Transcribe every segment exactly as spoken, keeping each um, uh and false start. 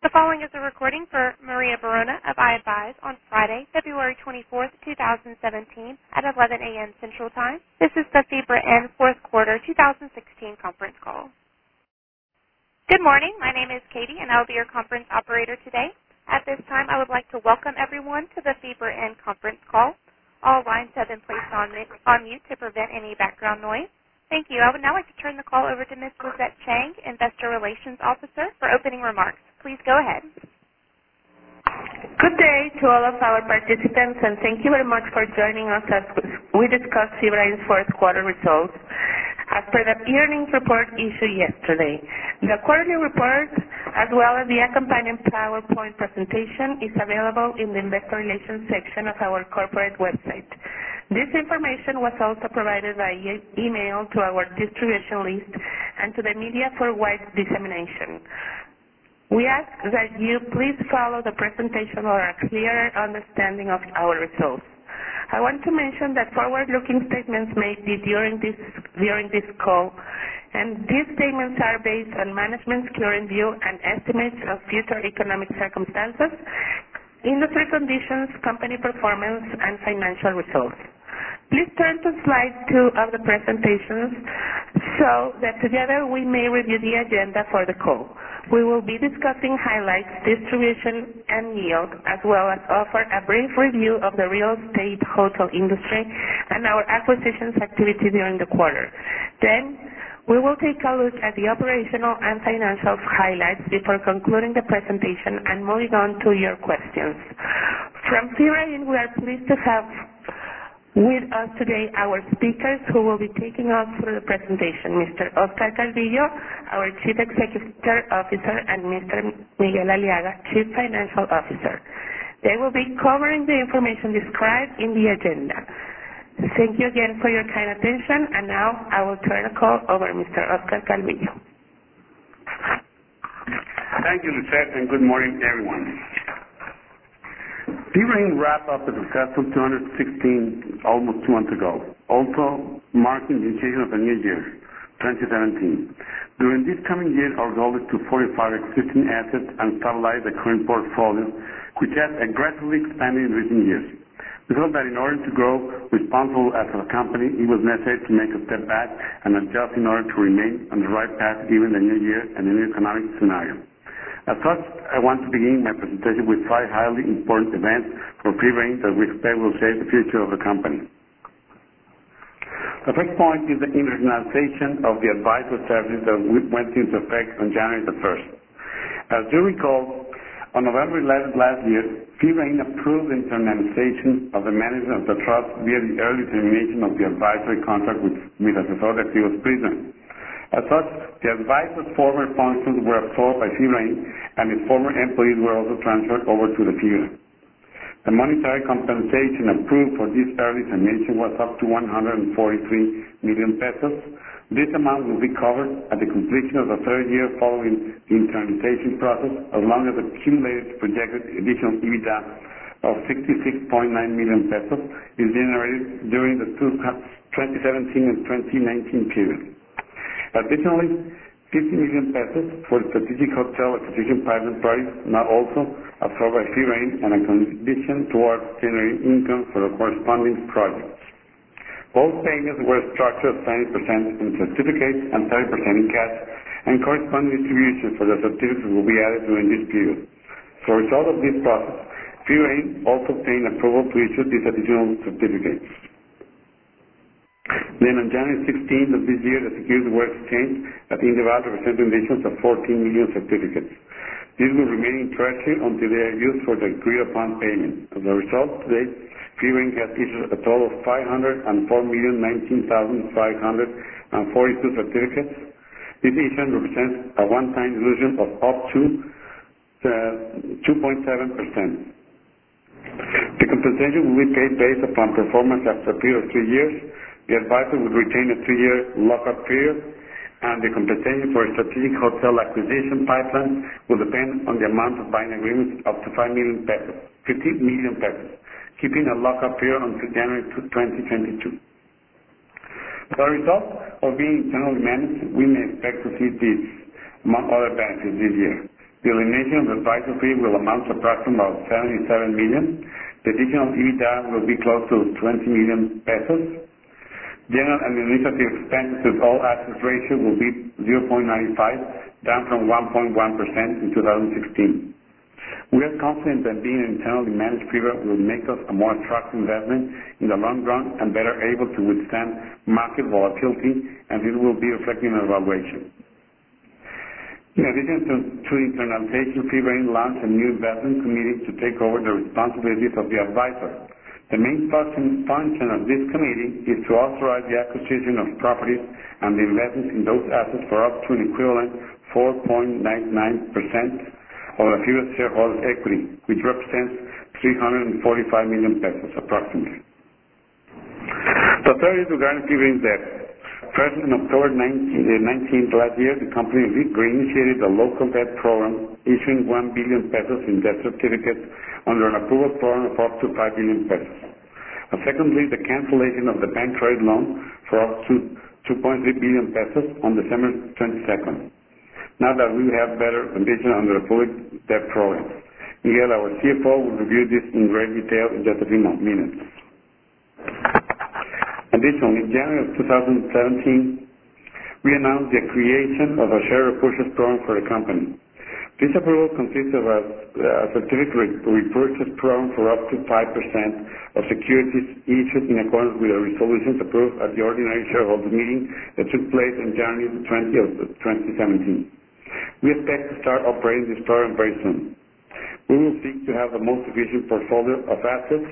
The following is a recording for Maria Barona of iAdvise on Friday, February twenty-fourth, two thousand seventeen at eleven a m Central Time. This is the FIBRA N fourth Quarter twenty sixteen conference call. Good morning. My name is Katie, and I will be your conference operator today. At this time, I would like to welcome everyone to the FIBRA N conference call. All lines have been placed on, on mute to prevent any background noise. Thank you. I would now like to turn the call over to Miz Lizette Chang, Investor Relations Officer, for opening remarks. Please go ahead. Good day to all of our participants, and thank you very much for joining us as we discuss FIBRA's fourth quarter results as per the earnings report issued yesterday. The quarterly report, as well as the accompanying PowerPoint presentation, is available in the Investor Relations section of our corporate website. This information was also provided by e- email to our distribution list and to the media for wide dissemination. We ask that you please follow the presentation for a clearer understanding of our results. I want to mention that forward-looking statements made during this, during this call, and these statements are based on management's current view and estimates of future economic circumstances, industry conditions, company performance, and financial results. Please turn to slide two of the presentations so that together we may review the agenda for the call. We will be discussing highlights, distribution, and yield, as well as offer a brief review of the real estate hotel industry and our acquisitions activity during the quarter. Then, we will take a look at the operational and financial highlights before concluding the presentation and moving on to your questions. From FIBRA, we are pleased to have with us today our speakers who will be taking us through the presentation, Mister Oscar Calvillo, our Chief Executive Officer, and Mister Miguel Aliaga, Chief Financial Officer. They will be covering the information described in the agenda. Thank you again for your kind attention, and now I will turn the call over to Mister Oscar Calvillo. Thank you, Lizette, and good morning, everyone. FIBRA wrapped up a successful two thousand sixteen almost two months ago, also marking the initiation of a new year, twenty seventeen. During this coming year, our goal is to fortify existing assets and stabilize the current portfolio, which has aggressively expanded in recent years. We felt that in order to grow responsible as a company, it was necessary to make a step back and adjust in order to remain on the right path given the new year and the new economic scenario. As such, I want to begin my presentation with five highly important events for FIBRA that we expect will shape the future of the company. The first point is the internationalization of the advisor service that went into effect on January the first. As you recall, on November eleventh last year, FIBRA approved the internationalization of the management of the trust via the early termination of the advisory contract with, with Asesor de Activos Prisma. As such, the advisor's former functions were absorbed by FIBRA, and his former employees were also transferred over to the FIBRA. The monetary compensation approved for this early termination was up to one hundred forty-three million pesos. This amount will be covered at the completion of the third year following the internalization process, as long as the accumulated projected additional EBITDA of sixty-six point nine million pesos is generated during the twenty seventeen and twenty nineteen period. Additionally, fifty million pesos for the strategic hotel acquisition pipeline project, now also absorbed by FIBRA, and a condition towards generating income for the corresponding projects. Both payments were structured as twenty percent in certificates and thirty percent in cash, and corresponding distributions for the certificates will be added during this period. As a result of this process, FIBRA also obtained approval to issue these additional certificates. Then on January sixteenth of this year, the securities were exchanged at Indeval, representing the issuance of fourteen million certificates. These will remain in treasury until they are used for the agreed-upon payment. As a result, today, FIBRA has issued a total of five hundred four million nineteen thousand five hundred forty-two certificates. This issuance represents a one-time dilution of up to two point seven percent. The compensation will be paid based upon performance after a period of three years. The advisor will retain a three-year lock-up period, and the compensation for a strategic hotel acquisition pipeline will depend on the amount of buying agreements up to five million pesos, fifty million pesos, keeping a lock-up period until January twenty twenty-two. As a result of being internally managed, we may expect to see these, among other benefits this year. The elimination of the advisor fee will amount to approximately about seventy-seven million. The additional EBITDA will be close to twenty million pesos. General and administrative expenses to all assets ratio will be zero point nine five, down from one point one percent in two thousand sixteen. We are confident that being an internally managed FIBRA will make us a more attractive investment in the long run and better able to withstand market volatility, and it will be reflected in our valuation. In addition to, to internalization, FIBRA launched a new investment committee to take over the responsibilities of the advisor. The main function, function of this committee is to authorize the acquisition of properties and the investments in those assets for up to an equivalent four point nine nine percent of the FIBRA shareholders' equity, which represents three hundred forty-five million pesos approximately. The third is regarding FIBRA's debt. First, on October nineteenth last year, the company reinitiated the local debt program, issuing one billion pesos in debt certificates under an approval program of up to five billion pesos. And secondly, the cancellation of the bank credit loan for up to two point three billion pesos on December twenty-second. Now that we have better conditions under the public debt program. Miguel, our C F O, will review this in great detail in just a few minutes. Additionally, in January of two thousand seventeen, we announced the creation of a share repurchase program for the company. This approval consists of a, a certificate repurchase program for up to five percent of securities issued in accordance with the resolutions approved at the ordinary shareholders meeting that took place on January twentieth of twenty seventeen. We expect to start operating this program very soon. We will seek to have the most efficient portfolio of assets.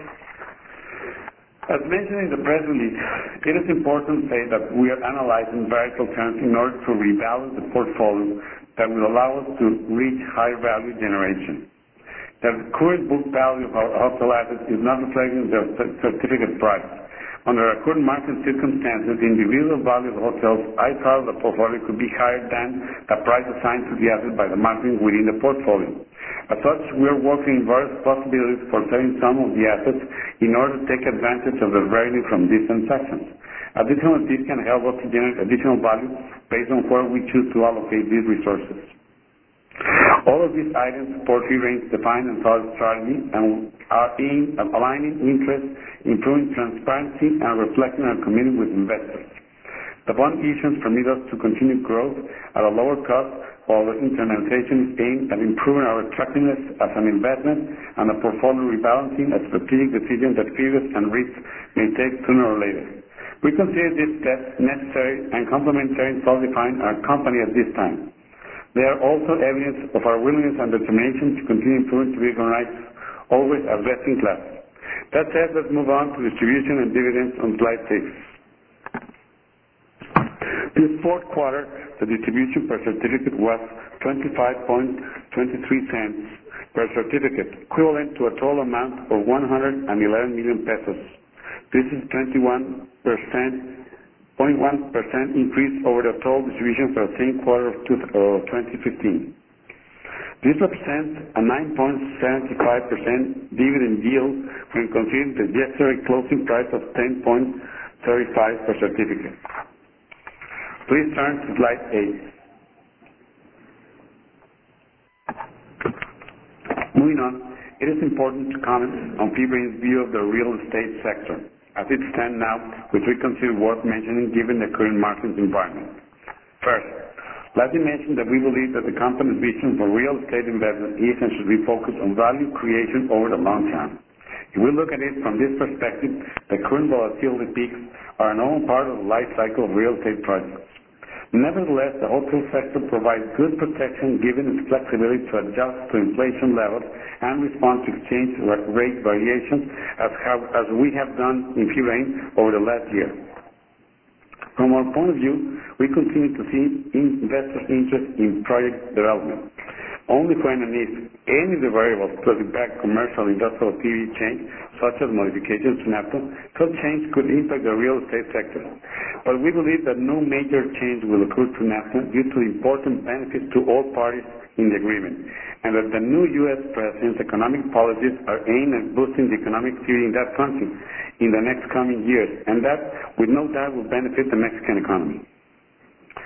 As mentioned in the press release, it is important to say that we are analyzing various alternatives in order to rebalance the portfolio that will allow us to reach high value generation. The current book value of our hotel assets is not reflecting the certificate price. Under our current market circumstances, the individual value of hotels outside of the portfolio could be higher than the price assigned to the asset by the market within the portfolio. As such, we are working various possibilities for selling some of the assets in order to take advantage of the revenue from these transactions. Additionally, this can help us to generate additional value based on where we choose to allocate these resources. All of these items support FIBRA's defined and solid strategy and are in aligning interests, improving transparency, and reflecting our commitment with investors. The bond issuance permit us to continue growth at a lower cost, while the internalization is aimed at improving our attractiveness as an investment and a portfolio rebalancing, a strategic decision that FIBRA and REITs may take sooner or later. We consider these steps necessary and complementary in solidifying our company at this time. They are also evidence of our willingness and determination to continue improving to be recognized always as best in class. That said, let's move on to distribution and dividends on slide six. This fourth quarter, the distribution per certificate was twenty-five point two three cents per certificate, equivalent to a total amount of one hundred eleven million pesos. This is twenty-one percent zero point one percent increase over the total distribution for the same quarter of twenty fifteen. This represents a nine point seven five percent dividend yield when considering the yesterday closing price of ten point three five per certificate. Please turn to slide eight. Moving on, it is important to comment on FIBRA's view of the real estate sector as it stands now, which we consider worth mentioning given the current market environment. First, let me mention that we believe that the company's vision for real estate investment is and should be focused on value creation over the long term. If we look at it from this perspective, the current volatility peaks are a normal part of the life cycle of real estate projects. Nevertheless, the hotel sector provides good protection given its flexibility to adjust to inflation levels and respond to exchange rate variations as, have, as we have done in FIBRA over the last year. From our point of view, we continue to see investors' interest in project development. Only when and if any of the variables to impact commercial industrial activity change, such as modifications to NAFTA, such change could impact the real estate sector. But we believe that no major change will occur to NAFTA due to the important benefits to all parties in the agreement, and that the new U S President's economic policies are aimed at boosting the economic activity in that country in the next coming years, and that, with no doubt, will benefit the Mexican economy.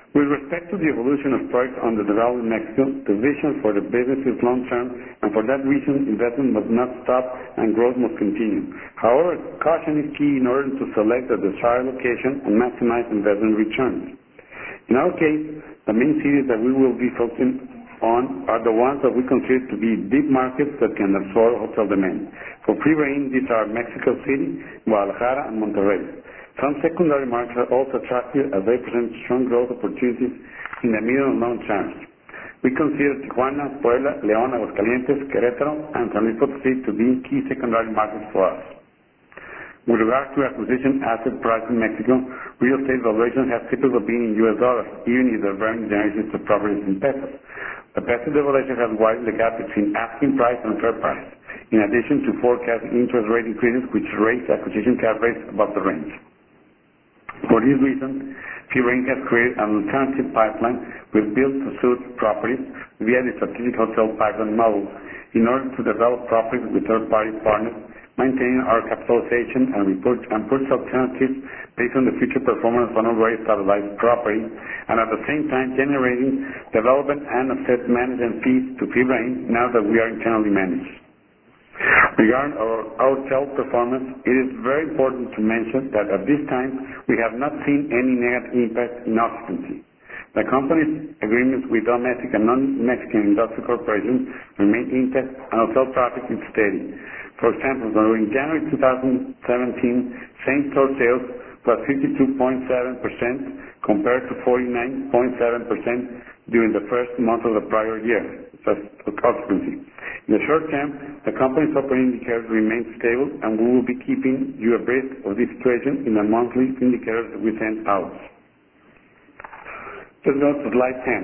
With respect to the evolution of projects under development in Mexico, the vision for the business is long-term, and for that reason, investment must not stop and growth must continue. However, caution is key in order to select the desired location and maximize investment returns. In our case, the main cities that we will be focusing on are the ones that we consider to be deep markets that can absorb hotel demand. For Pre-Rain, these are Mexico City, Guadalajara, and Monterrey. Some secondary markets are also attractive as they present strong growth opportunities in the medium and long terms. We consider Tijuana, Puebla, León, Aguascalientes, Querétaro, and San Luis Potosí to be key secondary markets for us. With regard to acquisition asset price in Mexico, real estate valuations have typically been in U S dollars, even if the revenue generated to properties in pesos. The peso devaluation has widened the gap between asking price and fair price, in addition to forecast interest rate increases which raise acquisition cap rates above the range. For this reason, Pre-Rain has created an alternative pipeline with build-to-suit properties via the strategic hotel pipeline model in order to develop properties with third-party partners, maintaining our capitalization and report and purchase alternatives based on the future performance of an already stabilized property, and at the same time generating development and asset management fees to Pre-Rain now that we are internally managed. Regarding our hotel performance, it is very important to mention that at this time we have not seen any negative impact in occupancy. The company's agreements with domestic and non-Mexican industrial corporations remain intact and hotel traffic is steady. For example, during January two thousand seventeen, same-store sales was fifty-two point seven percent compared to forty-nine point seven percent during the first month of the prior year, that's occupancy. In the short term, the company's operating indicators remain stable, and we will be keeping you abreast of this situation in the monthly indicators that we send out. Let's go to slide ten.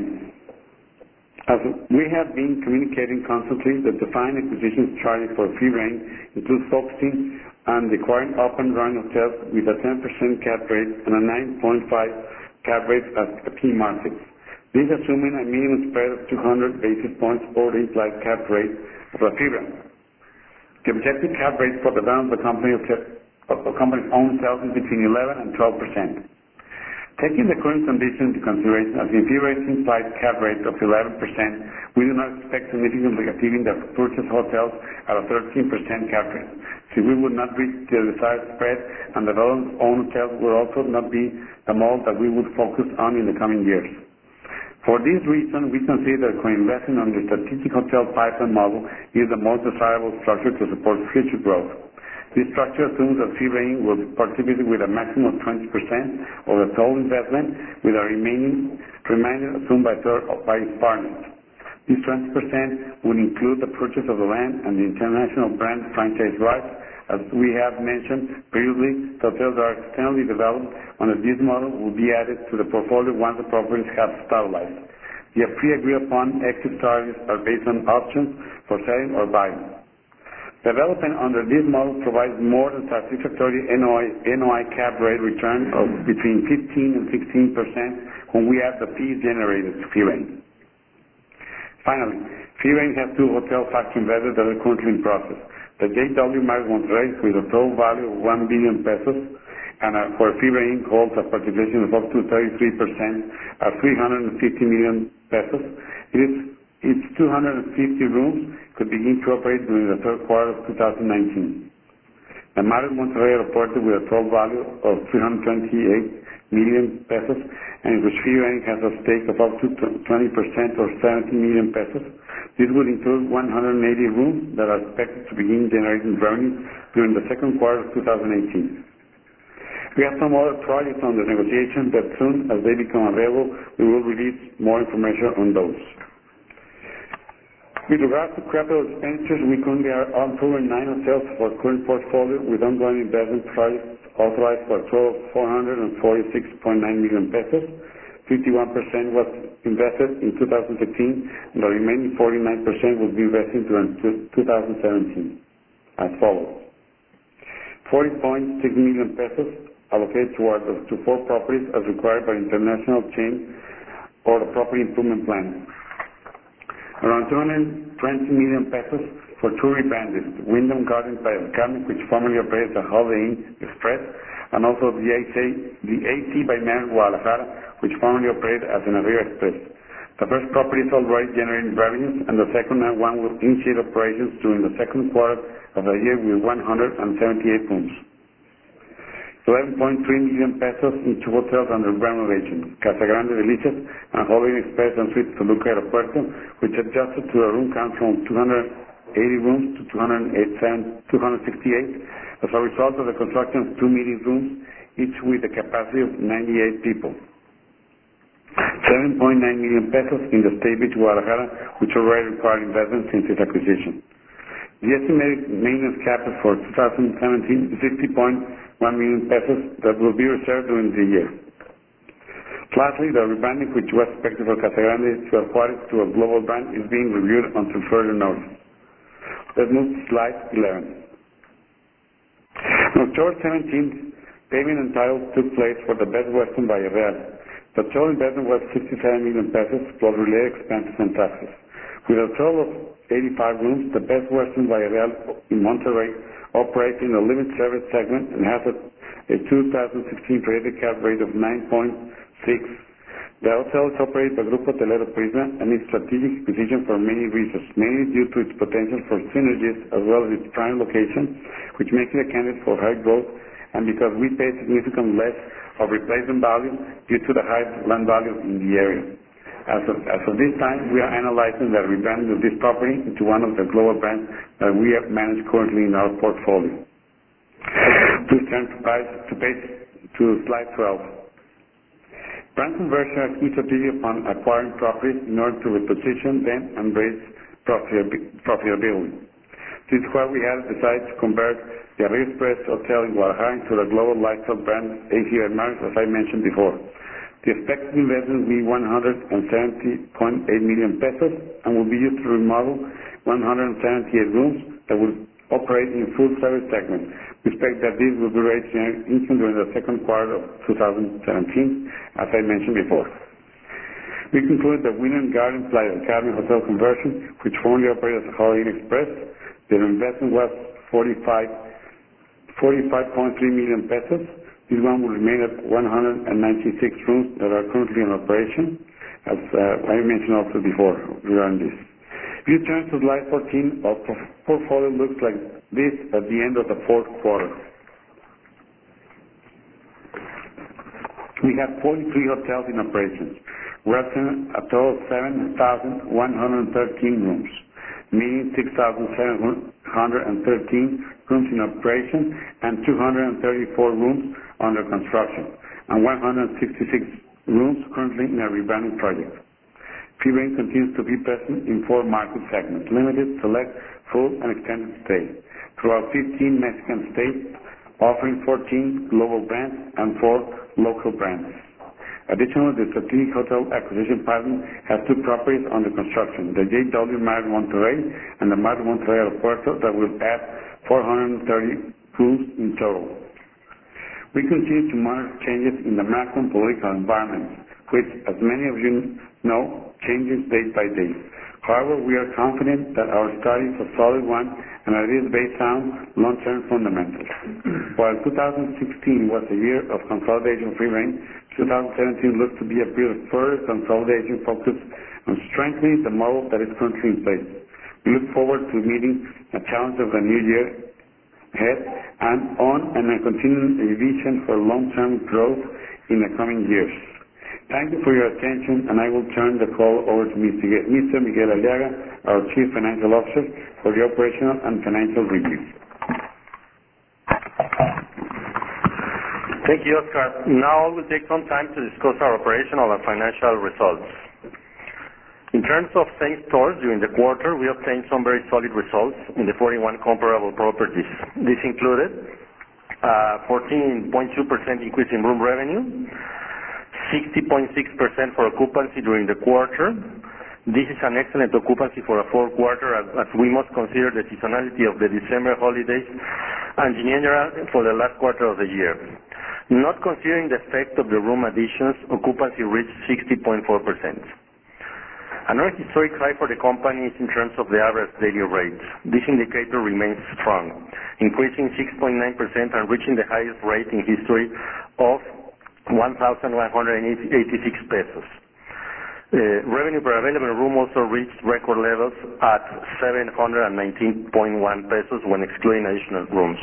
As we have been communicating constantly, the defined acquisition strategy for Pre-Rain includes focusing on acquiring up and running hotels with a ten percent cap rate and a nine point five cap rate at key markets. This assuming a minimum spread of two hundred basis points over the implied cap rate of the Pre-Rain. The objective cap rate for the balance of the company of the company's own sales is between eleven and twelve percent. Taking the current conditions into consideration, as the Pre-Rain's implied cap rate of eleven percent, we do not expect significantly achieving the purchase hotels at a thirteen percent cap rate, since we would not reach the desired spread, and the development owned hotels will also not be the model that we would focus on in the coming years. For this reason, we consider that co-investing on the strategic hotel pipeline model is the most desirable structure to support future growth. This structure assumes that Pre-Rain will participate with a maximum of twenty percent of the total investment, with a remaining remainder assumed by, third, by its partners. This twenty percent would include the purchase of the land and the international brand franchise rights. As we have mentioned previously, the hotels are externally developed under this model will be added to the portfolio once the properties have stabilized. The pre-agreed upon exit strategies are based on options for selling or buying. Development under this model provides more than satisfactory N O I, N O I cap rate return of between fifteen and sixteen percent when we add the fees generated to Pre-Rain. Finally, Pre-Rain has two hotel factory investors that are currently in process. The J W Marriott Monterrey with a total value of one billion pesos, and uh, for Pre-Rain holds a participation of up to thirty-three percent at three hundred fifty million pesos. It is its two hundred fifty rooms could begin to operate during the third quarter of two thousand nineteen. The Marriott Monterrey reported with a total value of three hundred twenty-eight million pesos, and in which Pre-Rain has a stake of up to twenty percent or seventy million pesos. This would include one hundred eighty rooms that are expected to begin generating revenue during the second quarter of two thousand eighteen. We have some other projects under negotiation that soon as they become available, we will release more information on those. With regard to capital expenditures, we currently are approving nine hotels for current portfolio with ongoing investment projects authorized for a total of four hundred forty-six point nine million pesos. fifty-one percent was invested in two thousand fifteen, and the remaining forty-nine percent will be invested during two thousand seventeen, as follows. forty point six million pesos allocated towards the to four properties as required by international chain or the property improvement plan. around two hundred twenty million pesos for two rebrandings, Wyndham Gardens by El Carmen, which formerly operated as Holiday Inn Express, and also the A C, the A C by Marriott Guadalajara, which formerly operated as the Naviera Express. The first property is already generating revenues, and the second one will initiate operations during the second quarter of the year with one hundred seventy-eight rooms. eleven point three million pesos in two hotels under renovation, Casa Grande Delicias and Holiday Inn Express and Suites Toluca Aeropuerto, which adjusted to a room count from two hundred eighty rooms to two hundred sixty-eight as a result of the construction of two meeting rooms, each with a capacity of ninety-eight people. seven point nine million pesos in the State Beach Guadalajara, which already required investment since its acquisition. The estimated maintenance capital for two thousand seventeen is sixty point one million pesos that will be reserved during the year. Lastly, the rebranding, which was expected for Casa Grande Ciudad Juárez to a global brand, is being reviewed until further notice. Let's move to slide eleven. On October seventeenth, payment and title took place for the Best Western Valle Real. The total investment was sixty-seven million pesos plus related expenses and taxes. With a total of eighty-five rooms, the Best Western Valle Real in Monterrey operates in the limited service segment and has a, a two thousand sixteen predicted cap rate of nine point six. The hotel is operated by Grupo Hotelero Prisma and is strategic position for many reasons, mainly due to its potential for synergies as well as its prime location, which makes it a candidate for high growth, and because we pay significantly less of replacement value due to the high land value in the area. As of, as of this time, we are analyzing the rebranding of this property into one of the global brands that we have managed currently in our portfolio. Please turn to page, to, page, to slide twelve. Brand conversion is key strategy upon acquiring properties in order to reposition them and raise profitability. This is why we have decided to convert the Naviera Express Hotel in Guadalajara into the global lifestyle brand A C by Marriott, as I mentioned before. The expected investment will be one hundred seventy point eight million pesos and will be used to remodel one hundred seventy-eight rooms that will operate in full service segment. We expect that this will be raised income during the second quarter of two thousand seventeen, as I mentioned before. We conclude the Wyndham Gardens by El Carmen Hotel conversion, which formerly operated as Holiday Inn Express. The investment was forty-five point three million pesos. This one will remain at one hundred ninety-six rooms that are currently in operation, as uh, I mentioned also before regarding this. If you turn to slide fourteen, our portfolio looks like this at the end of the fourth quarter. We have forty-three hotels in operations, representing a total of seven thousand one hundred thirteen rooms, meaning six thousand seven hundred thirteen rooms in operation and two hundred thirty-four rooms under construction, and one hundred sixty-six rooms currently in a rebranding project. FeeRain continues to be present in four market segments: limited, select, full, and extended stay, throughout fifteen Mexican states, offering fourteen global brands and four local brands. Additionally, the strategic hotel acquisition partner has two properties under construction, the J W Marriott Monterrey and the Marriott Monterrey Aeropuerto, that will add four hundred thirty rooms in total. We continue to monitor changes in the macro and political environment, which, as many of you know, changes day by day. However, we are confident that our study is a solid one and that it is based on long-term fundamentals. While two thousand sixteen was a year of consolidation for FeeRain, two thousand seventeen looks to be a period of further consolidation focused on strengthening the model that is currently in place. We look forward to meeting the challenge of the new year ahead and on and a continuing vision for long-term growth in the coming years. Thank you for your attention, and I will turn the call over to Mister Miguel Aliaga, our Chief Financial Officer, for the operational and financial review. Thank you, Oscar. Now I will take some time to discuss our operational and financial results. In terms of same stores during the quarter, we obtained some very solid results in the forty-one comparable properties. This included a fourteen point two percent increase in room revenue, sixty point six percent for occupancy during the quarter. This is an excellent occupancy for a fourth quarter, as, as we must consider the seasonality of the December holidays and in general for the last quarter of the year. Not considering the effect of the room additions, occupancy reached sixty point four percent. Another historic high for the company is in terms of the average daily rate. This indicator remains strong, increasing six point nine percent and reaching the highest rate in history of one thousand one hundred eighty-six pesos. Uh, revenue per available room also reached record levels at seven hundred nineteen point one pesos when excluding additional rooms.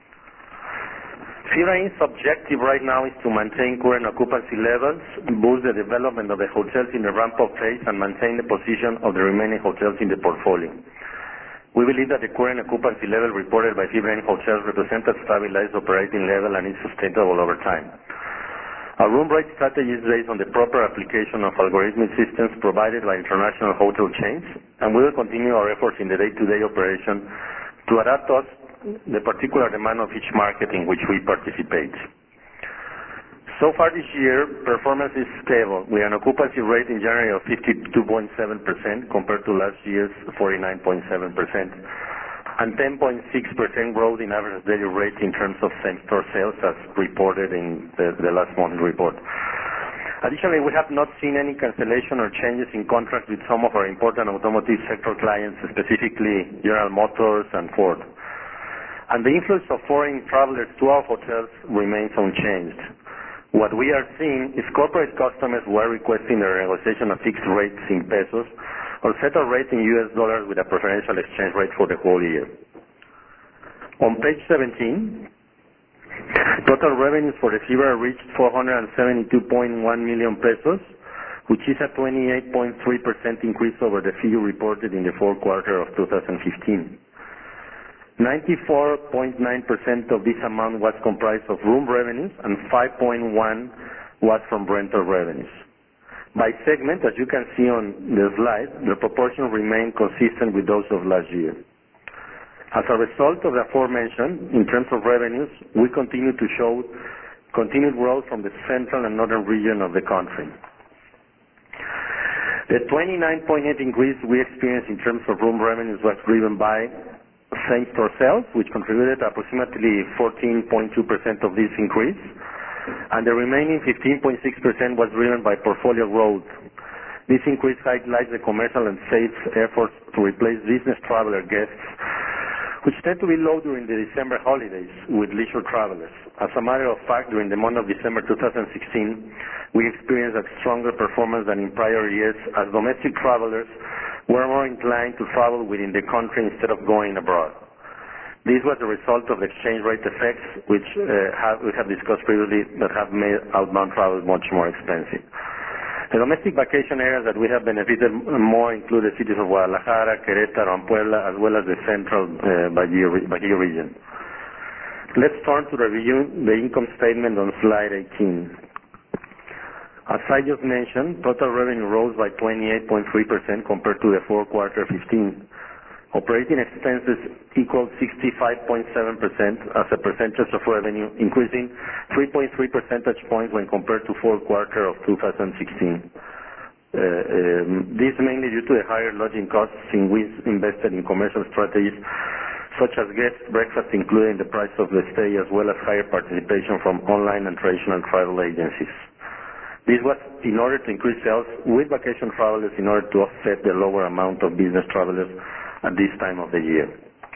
FIBRA's objective right now is to maintain current occupancy levels, boost the development of the hotels in the ramp-up phase, and maintain the position of the remaining hotels in the portfolio. We believe that the current occupancy level reported by FIBRA hotels represents a stabilized operating level and is sustainable over time. Our room rate strategy is based on the proper application of algorithmic systems provided by international hotel chains, and we will continue our efforts in the day-to-day operation to adapt us the particular demand of each market in which we participate. So far this year, performance is stable, with an occupancy rate in January of fifty-two point seven percent compared to last year's forty-nine point seven percent, and ten point six percent growth in average daily rate in terms of same-store sales as reported in the, the last month's report. Additionally, we have not seen any cancellation or changes in contracts with some of our important automotive sector clients, specifically General Motors and Ford. And the influence of foreign travelers to our hotels remains unchanged. What we are seeing is corporate customers who are requesting the renegotiation of fixed rates in pesos or settle rate in U S dollars with a preferential exchange rate for the whole year. On page seventeen, total revenues for the FIBRA reached four hundred seventy-two point one million pesos, which is a twenty-eight point three percent increase over the figure reported in the fourth quarter of two thousand fifteen. ninety-four point nine percent of this amount was comprised of room revenues and five point one was from rental revenues. By segment, as you can see on the slide, the proportion remained consistent with those of last year. As a result of the aforementioned, in terms of revenues, we continue to show continued growth from the central and northern region of the country. The twenty-nine point eight increase we experienced in terms of room revenues was driven by same-store sales, which contributed approximately fourteen point two percent of this increase, and the remaining fifteen point six percent was driven by portfolio growth. This increase highlights the commercial and sales efforts to replace business traveler guests, which tend to be low during the December holidays, with leisure travelers. As a matter of fact, during the month of December two thousand sixteen, we experienced a stronger performance than in prior years, as domestic travelers were more inclined to travel within the country instead of going abroad. This was the result of the exchange rate effects, which uh, have, we have discussed previously, that have made outbound travel much more expensive. The domestic vacation areas that we have benefited more include the cities of Guadalajara, Querétaro, and Puebla, as well as the central uh, Bajío, Bajío region. Let's turn to review the income statement on slide eighteen. As I just mentioned, total revenue rose by twenty-eight point three percent compared to the fourth quarter fifteen. Operating expenses equaled sixty-five point seven percent as a percentage of revenue, increasing three point three percentage points when compared to fourth quarter of two thousand sixteen. Uh, um, this mainly due to the higher lodging costs in which invested in commercial strategies such as guest breakfast included in the price of the stay, as well as higher participation from online and traditional travel agencies. This was in order to increase sales with vacation travelers in order to offset the lower amount of business travelers at this time of the year.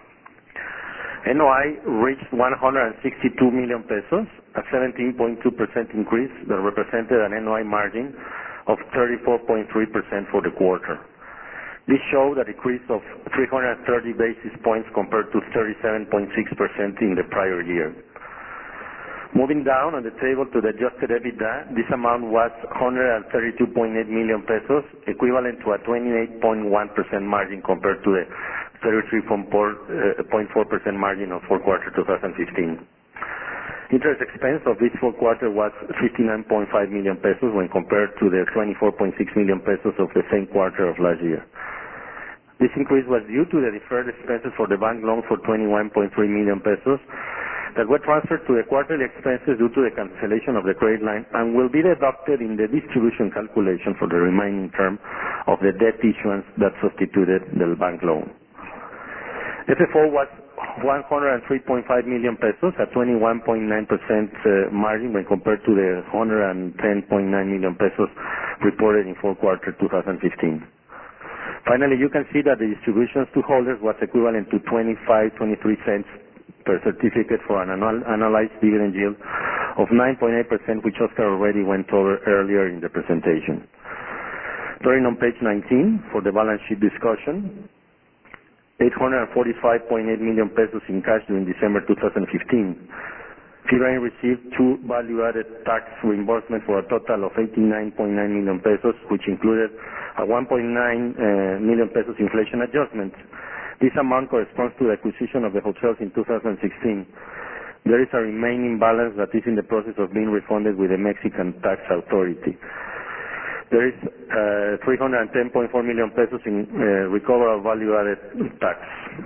N O I reached one hundred sixty-two million pesos, a seventeen point two percent increase that represented an N O I margin of thirty-four point three percent for the quarter. This showed a decrease of three hundred thirty basis points compared to thirty-seven point six percent in the prior year. Moving down on the table to the adjusted EBITDA, this amount was one hundred thirty-two point eight million pesos, equivalent to a twenty-eight point one percent margin compared to the thirty-three point four percent margin of fourth quarter two thousand fifteen. Interest expense of this fourth quarter was fifty-nine point five million pesos when compared to the twenty-four point six million pesos of the same quarter of last year. This increase was due to the deferred expenses for the bank loan for twenty-one point three million pesos that were transferred to the quarterly expenses due to the cancellation of the credit line and will be deducted in the distribution calculation for the remaining term of the debt issuance that substituted the bank loan. F F O was one hundred three point five million pesos, a twenty-one point nine percent uh, margin when compared to the one hundred ten point nine million pesos reported in fourth quarter two thousand fifteen. Finally, you can see that the distributions to holders was equivalent to twenty-five, twenty-three cents per certificate for an annual, annualized dividend yield of nine point eight percent, which Oscar already went over earlier in the presentation. Turning on page nineteen for the balance sheet discussion, eight hundred forty-five point eight million pesos in cash during December two thousand fifteen. FIBRAIN received two value-added tax reimbursements for a total of eighty-nine point nine million pesos, which included a one point nine uh, million pesos inflation adjustment. This amount corresponds to the acquisition of the hotels in two thousand sixteen. There is a remaining balance that is in the process of being refunded with the Mexican tax authority. There is uh, three hundred ten point four million pesos in uh, recoverable value-added tax.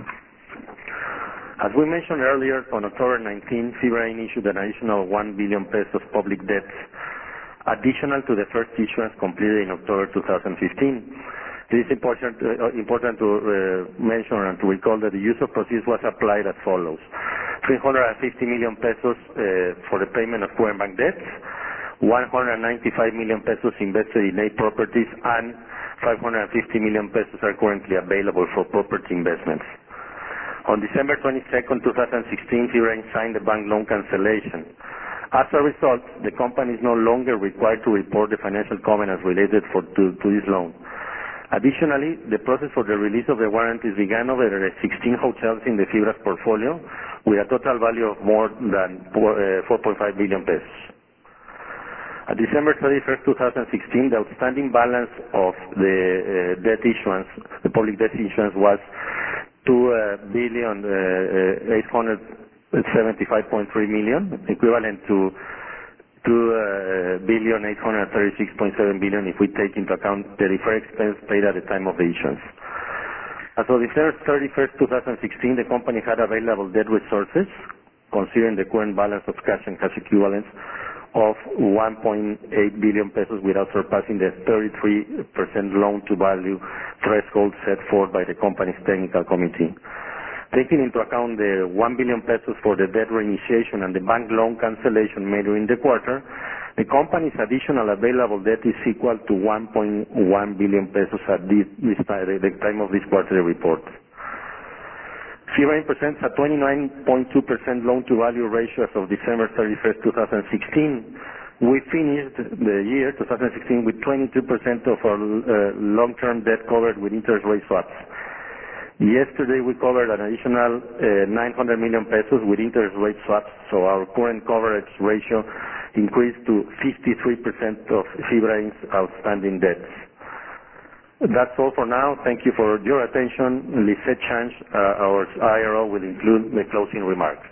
As we mentioned earlier, on October nineteenth, FIBRAIN issued an additional one billion pesos public debt, additional to the first issuance completed in October two thousand fifteen. It is important, uh, important to uh, mention and to recall that the use of proceeds was applied as follows: three hundred fifty million pesos uh, for the payment of current bank debts, one hundred ninety-five million pesos invested in eight properties, and five hundred fifty million pesos are currently available for property investments. On December twenty-second, two thousand sixteen, FIBRAIN signed the bank loan cancellation. As a result, the company is no longer required to report the financial covenants related for, to, to this loan. Additionally, the process for the release of the warranties began over the sixteen hotels in the FIBRA's portfolio with a total value of more than four point five billion pesos. At December thirty-first, two thousand sixteen, the outstanding balance of the uh, debt issuance, the public debt issuance, was two billion eight hundred seventy-five point three million, equivalent to two billion eight hundred thirty-six point seven billion if we take into account the deferred expense paid at the time of the issuance. As of December thirty-first, two thousand sixteen, the company had available debt resources, considering the current balance of cash and cash equivalents, of one point eight billion pesos without surpassing the thirty-three percent loan-to-value threshold set forth by the company's technical committee. Taking into account the one billion pesos for the debt reinitiation and the bank loan cancellation made during the quarter, the company's additional available debt is equal to one point one billion pesos at this, this time, the time of this quarterly report. FIBRAIN presents a twenty-nine point two percent loan-to-value ratio as of December thirty-first, two thousand sixteen. We finished the year two thousand sixteen with twenty-two percent of our uh, long-term debt covered with interest rate swaps. Yesterday, we covered an additional uh, nine hundred million pesos with interest rate swaps, so our current coverage ratio increased to fifty-three percent of FIBRAIN's outstanding debts. That's all for now. Thank you for your attention. Lisette Change, uh, our I R O, will include the closing remarks.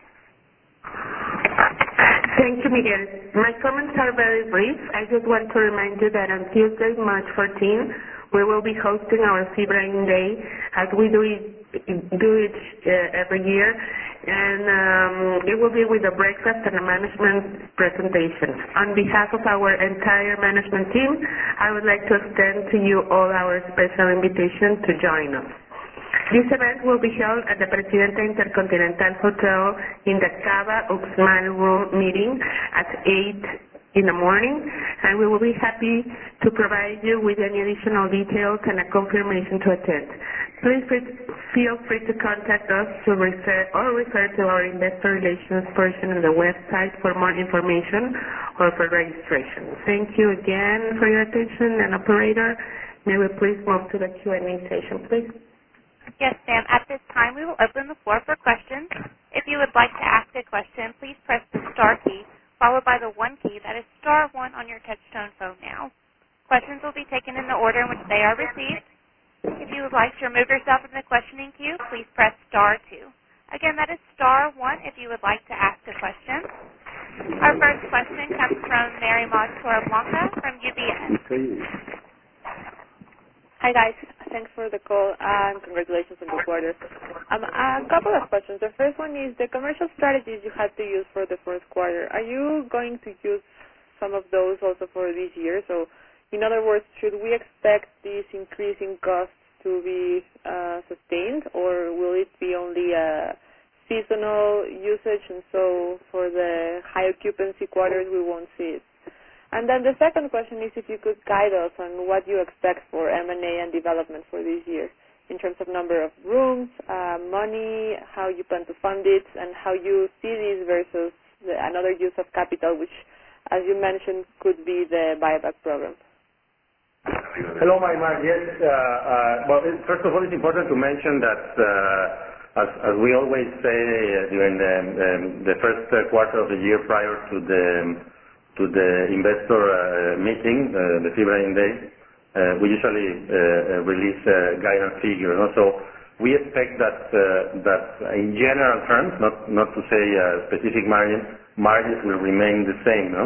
Thank you, Miguel. My comments are very brief. I just want to remind you that on Tuesday, March fourteenth, we will be hosting our FIBRAIN Day, as we do it, do it uh, every year, and um, it will be with a breakfast and a management presentation. On behalf of our entire management team, I would like to extend to you all our special invitation to join us. This event will be held at the Presidenta Intercontinental Hotel in the Cava Uxmal Room meeting at eight in the morning, and we will be happy to provide you with any additional details and a confirmation to attend. Please feel free to contact us to refer or refer to our investor relations portion of the website for more information or for registration. Thank you again for your attention, and operator, may we please move to the Q and A session, please? Yes, ma'am. At this time, we will open the floor for questions. If you would like to ask a question, please press the star key, followed by the one key, that is star one on your touch-tone phone now. Questions will be taken in the order in which they are received. If you would like to remove yourself from the questioning queue, please press star two. Again, that is star one if you would like to ask a question. Our first question comes from Mary Maz Torreblanca from U B S. Hi, guys. Thanks for the call, and congratulations on the quarter. Um, a couple of questions. The first one is the commercial strategies you had to use for the first quarter. Are you going to use some of those also for this year? So, in other words, should we expect this increase in costs to be uh, sustained, or will it be only a seasonal usage, and so for the high occupancy quarters we won't see it? And then the second question is if you could guide us on what you expect for M and A and development for this year in terms of number of rooms, uh, money, how you plan to fund it, and how you see this versus the, another use of capital, which, as you mentioned, could be the buyback program. Hello, Maymar. Yes. Uh, uh, well, it, first of all, it's important to mention that, uh, as, as we always say uh, during the, um, the first uh, quarter of the year prior to the to the investor uh, meeting, uh, the FIBRA Day, uh, we usually uh, release uh, guidance figures. No? So we expect that uh, that in general terms, not not to say uh, specific margins, margins will remain the same. No?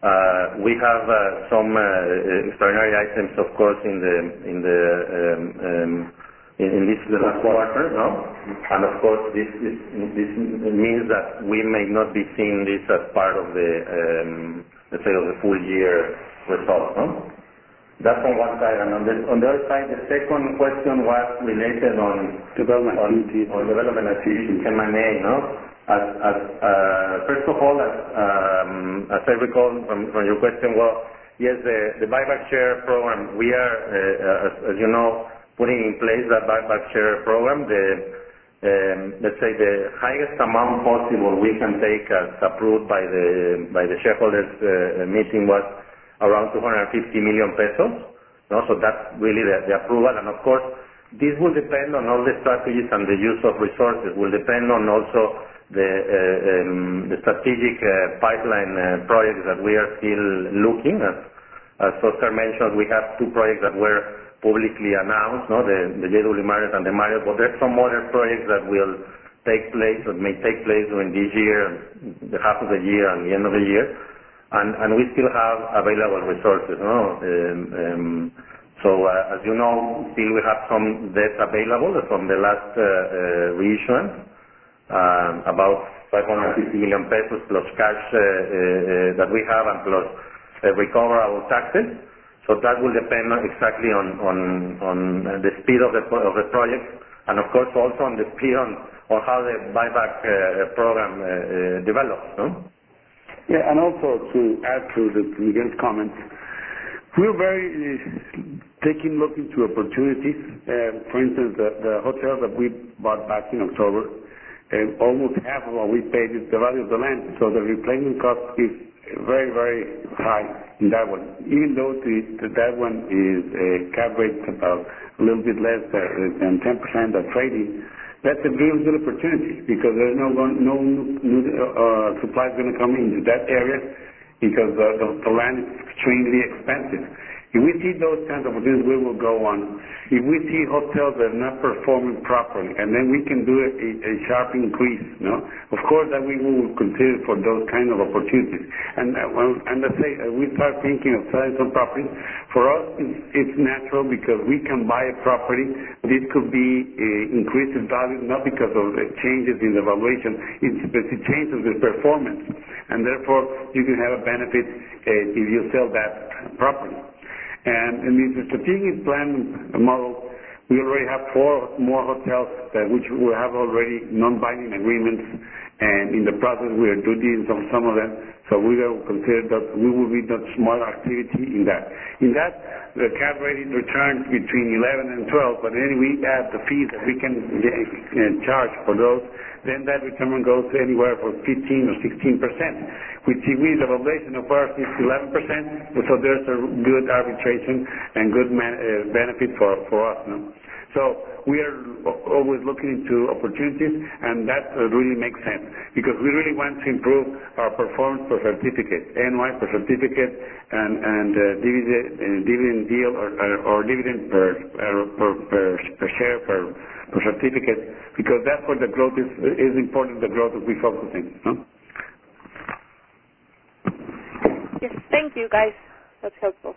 Uh, we have uh, some uh, extraordinary items, of course, in the in the um, um, in, in this the last quarter, no? And of course, this is, this means that we may not be seeing this as part of the um, let's say of the full year result, no? That's on one side, and on the on the other side, the second question was related on development on, on development activities, M and A, no? As, as, uh, first of all, as, um, as I recall from, from your question, well, yes, the, the buyback share program, we are, uh, as, as you know, putting in place that buyback share program. The, um, let's say the highest amount possible we can take as approved by the by the shareholders uh, meeting was around two hundred fifty million pesos. No? So that's really the, the approval, and of course, this will depend on all the strategies and the use of resources. Will depend on also the, uh, um, the strategic uh, pipeline uh, projects that we are still looking at. As Oscar mentioned, we have two projects that were publicly announced, no? the, the J W Marriott and the Marriott, but there's some other projects that will take place, that may take place during this year, the half of the year and the end of the year, and, and we still have available resources. No? Um, um, so uh, as you know, still we have some debt available from the last uh, uh, reissuance. Um, about five hundred fifty million pesos plus cash uh, uh, that we have and plus uh, recoverable taxes. So that will depend exactly on on, on the speed of the of the project, and of course also on the speed on, on how the buyback uh, program uh, uh, develops. No? Yeah, and also to add to the Miguel's comments, we're very uh, taking look into opportunities. Uh, for instance, the, the hotel that we bought back in October. Uh, almost half of what we paid is the value of the land, so the replacement cost is very, very high in that one. Even though the, the, that one is a cap rate about a little bit less than ten percent of trading, that's a really good opportunity because there's no no new uh, supply going to come into that area because the, the, the land is extremely expensive. If we see those kinds of opportunities, we will go on. If we see hotels that are not performing properly, and then we can do a, a sharp increase, no? Of course, that we will consider for those kind of opportunities. And uh, well, and let's say uh, we start thinking of selling some properties. For us, it's, it's natural because we can buy a property. This could be uh, increased in value not because of the changes in the valuation, it's because it changes the performance, and therefore you can have a benefit uh, if you sell that property. And in the strategic plan model, we already have four more hotels that which we have already non-binding agreements, and in the process we are doing some some of them. So we will consider that we will be that small activity in that. In that, the cap rate returns between eleven and twelve, but then we add the fees that we can uh, charge for those, then that return goes anywhere from fifteen or sixteen percent. Which if we, the valuation of ours is eleven percent, so there's a good arbitration and good man, uh, benefit for, for us. No? So we are always looking into opportunities, and that uh, really makes sense because we really want to improve our performance per certificate, N Y per certificate, and and uh, dividend uh, dividend deal or, or, or dividend per per, per per share per per certificate, because that's where the growth is is important. The growth that we focus in. No? Yes, thank you, guys. That's helpful.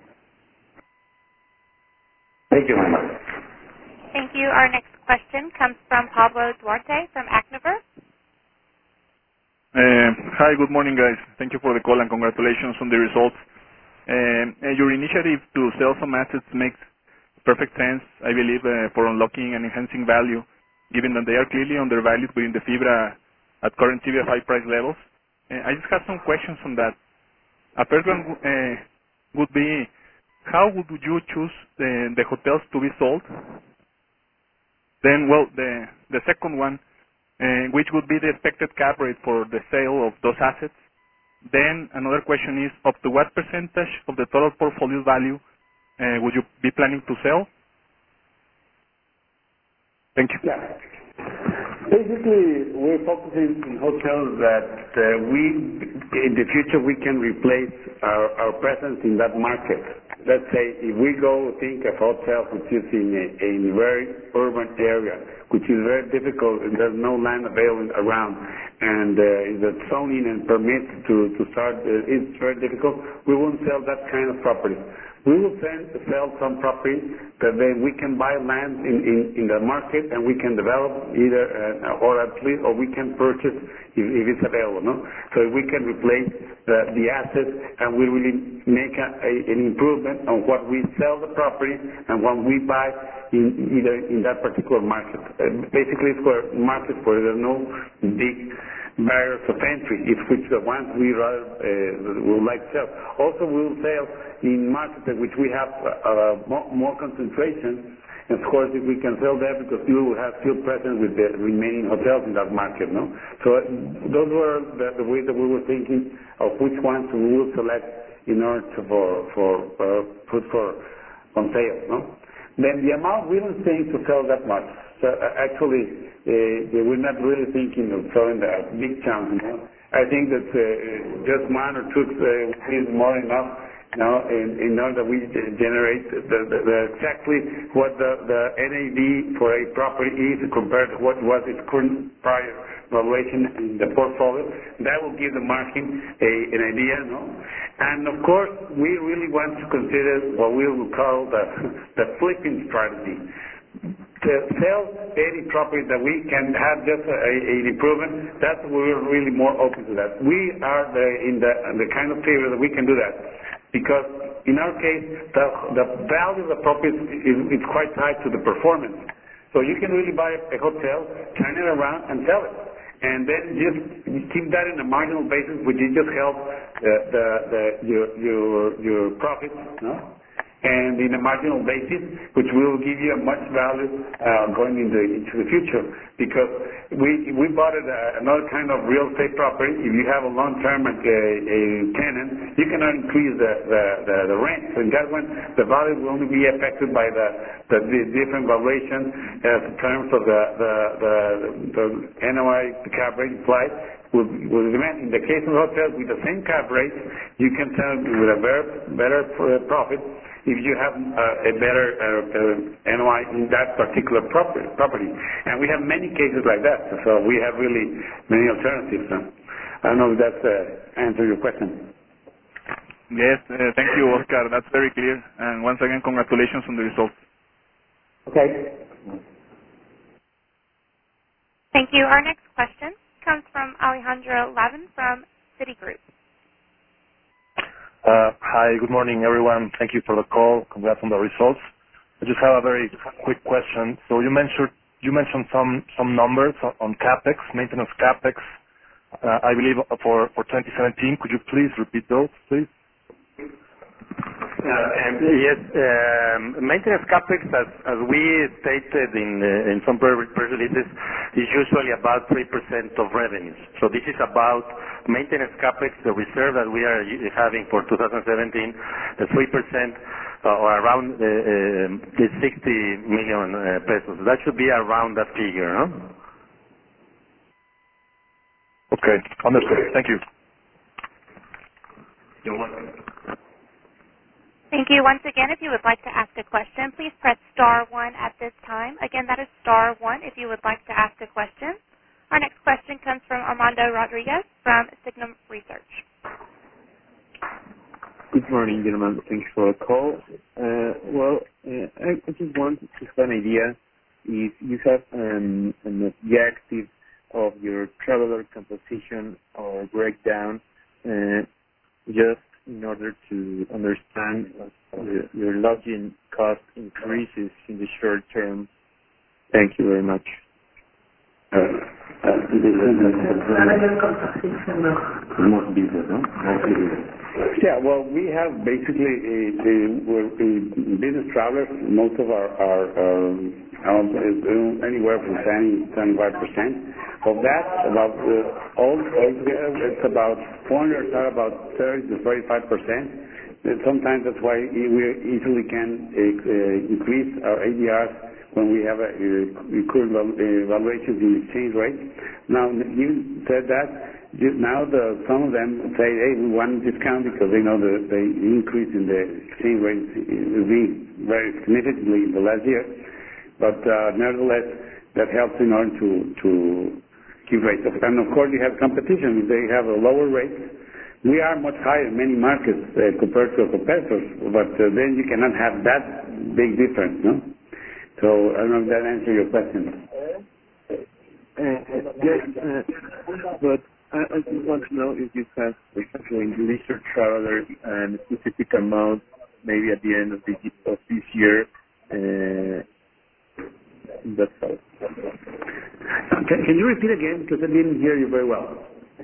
Thank you very much. Thank you. Our next question comes from Pablo Duarte from Acniver. Uh, hi, good morning, guys. Thank you for the call and congratulations on the results. Uh, uh, your initiative to sell some assets makes perfect sense, I believe, uh, for unlocking and enhancing value, given that they are clearly undervalued within the FIBRA at current C B F I price levels. Uh, I just have some questions on that. A first one uh, would be, how would you choose the, the hotels to be sold? Then, well, the, the second one, uh, which would be the expected cap rate for the sale of those assets? Then another question is, up to what percentage of the total portfolio value uh, would you be planning to sell? Thank you. Yeah. Basically, we're focusing on hotels that uh, we, in the future, we can replace our, our presence in that market. Let's say if we go think of hotels which is in a, in a very urban area, which is very difficult and there's no land available around, and uh, the zoning and permits to, to start, uh, it's very difficult, we won't sell that kind of property. We will send, sell some property that then we can buy land in, in, in the market and we can develop either, uh, or at least, or we can purchase if, if it's available, no? So we can replace the, the assets and we really make a, a, an improvement on what we sell the property and what we buy in either in that particular market. Uh, basically, it's where markets where there's no big barriers of entry, it's which the ones we rather uh, would like to sell. Also, we will sell in markets in which we have uh, more, more concentration. And of course, if we can sell there, because you will have still presence with the remaining hotels in that market, no? So uh, those were the, the way that we were thinking of which ones we will select in order to, for for uh, put for on sale, no? Then the amount we don't think to sell that much. So uh, actually, uh, we're not really thinking of selling the big chunk. You know? I think that uh, just one or two uh, is more enough. You know, in, in order that we generate the, the, the exactly what the, the N A V for a property is compared to what was its current prior valuation in the portfolio. That will give the market a, an idea, no? And of course, we really want to consider what we will call the, the flipping strategy. To sell any property that we can have just a, an improvement, that's we're really more open to that. We are the, in the, the kind of period that we can do that. Because in our case, the, the value of the property is, is quite tied to the performance. So you can really buy a hotel, turn it around, and sell it. And then just keep that in a marginal basis, which will just help the, the, the, your, your, your profits, no? And in a marginal basis, which will give you a much value uh, going into, into the future. Because we we bought it, uh, another kind of real estate property. If you have a long-term uh, a tenant, you cannot increase the, the, the, the rent. So in that one, the value will only be affected by the, the, the different valuation as in terms of the, the, the, the N O I, the cap rate applied. Will, will demand. In the case of hotels, with the same cap rate, you can sell with a better, better uh, profit if you have uh, a better uh, uh, N O I in that particular property, property. And we have many cases like that, so we have really many alternatives. Huh? I don't know if that uh, answers your question. Yes, uh, thank you, Oscar. That's very clear. And once again, congratulations on the results. Okay. Thank you. Our next question comes from Alejandro Lavin from Citigroup. Uh, hi, good morning, everyone. Thank you for the call. Congrats on the results. I just have a very quick question. So you mentioned you mentioned some some numbers on capex, maintenance capex. Uh, I believe for for twenty seventeen. Could you please repeat those, please? Uh, and yes, um, maintenance capex, as, as we stated in uh, in some press releases, is usually about three percent of revenues. So this is about maintenance capex, the reserve that we are having for two thousand seventeen, the three percent uh, or around uh, uh, the sixty million uh, pesos. That should be around that figure, huh? Okay, understood. Thank you. You're welcome. Thank you. Once again, if you would like to ask a question, please press star one at this time. Again, that is star one if you would like to ask a question. Our next question comes from Armando Rodriguez from Signum Research. Good morning, gentlemen. Thanks for the call. Uh, well, uh, I, I just want to have an idea if you have um, an objective of your traveler composition or breakdown, uh, just in order to understand uh, your lodging cost increases in the short term. Thank you very much. Uh, uh, Most business, no? Mostly business. Yeah, well, we have basically a, a, we're a business travelers. Most of our, our uh, um, is anywhere from seventy to seventy-five percent. Of that, about uh, all, altogether, it's about foreigners are about thirty to thirty-five percent. And sometimes that's why we easily can uh, uh, increase our A D Rs when we have a, a current valuations in exchange rate. Now, you said that. Now the, some of them say, hey, we want a discount because they know the, the increase in the exchange rate is being very significantly in the last year. But uh, nevertheless, that helps in order to, to keep rates up. And of course, you have competition. If they have a lower rate, we are much higher in many markets uh, compared to our competitors. But uh, then you cannot have that big difference, no? So I don't know if that answers your question. Uh, yes, uh, but I, I just want to know if you have, for example, in leisure travelers and a specific amount, maybe at the end of, the, of this year. Uh, that's all. Can, can you repeat again? Because I didn't hear you very well.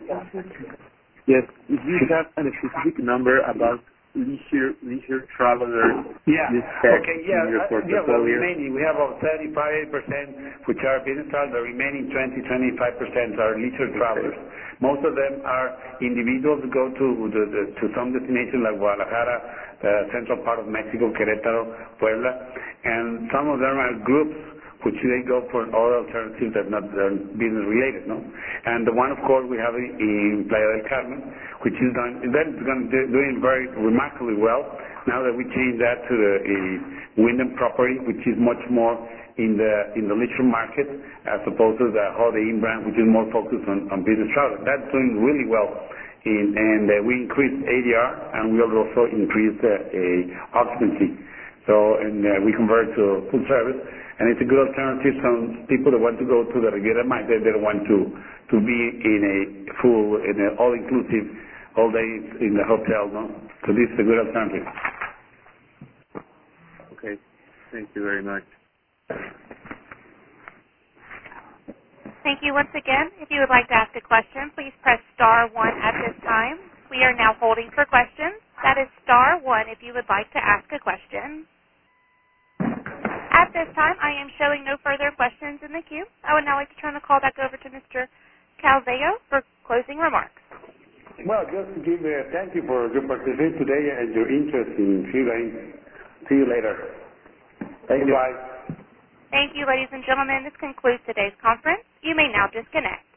Yes, if you have a specific number about leisure leisure travelers. Yeah. Okay. Yeah. In your Uh, yeah. Well, portfolio. remaining we have about thirty-five percent which are business travelers. The remaining twenty, twenty-five percent are leisure travelers. Most of them are individuals who go to the, the, to some destination like Guadalajara, the central part of Mexico, Querétaro, Puebla, and some of them are groups which they go for other alternatives that not uh, business related, no? And the one, of course, we have in, in Playa del Carmen, which is done, that is going to doing very remarkably well. Now that we changed that to the uh, Wyndham property, which is much more in the in the leisure market, as opposed to the Holiday Inn brand, which is more focused on, on business travel. That's doing really well. In, and uh, we increased A D R, and we also increased uh, uh, occupancy. So, and uh, we convert to full service. And it's a good alternative. Some people that want to go to the Riviera Maya, they don't want to, to be in a full, in an all-inclusive, all day in the hotel, no? So this is a good alternative. Okay. Thank you very much. Thank you once again. If you would like to ask a question, please press star one at this time. We are now holding for questions. That is star one if you would like to ask a question. At this time, I am showing no further questions in the queue. I would now like to turn the call back over to Mister Calvillo for closing remarks. Well, just to give uh, thank you for your participation today and your interest in FIBRA. See you later. Thank you. Bye. Thank you, ladies and gentlemen. This concludes today's conference. You may now disconnect.